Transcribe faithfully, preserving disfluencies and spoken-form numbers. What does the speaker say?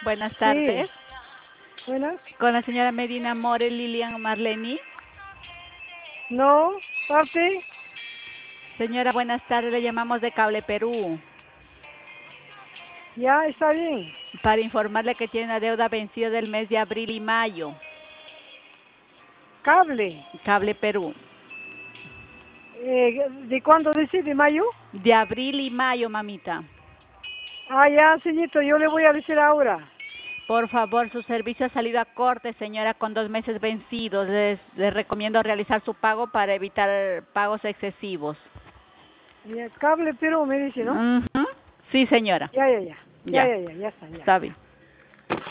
Buenas tardes. Sí. Buenas. Con la señora Medina More, Lilian Marleni. No, parte. Señora, buenas tardes. Le llamamos de Cable Perú Ya, está bien. para informarle que tiene una deuda vencida del mes de abril y mayo. Cable. Cable Perú. Eh, ¿De cuándo dice? ¿De mayo? De abril y mayo, mamita. Ah, ya, señorito, yo le voy a decir ahora. Por favor, su servicio ha salido a corte, señora, con dos meses vencidos. Les, les recomiendo realizar su pago para evitar pagos excesivos. Ya, Cable Perú me dice, ¿no? Uh-huh. Sí, señora. Ya, ya, ya. Ya, Ya. ya, ya, ya está, ya. Está bien.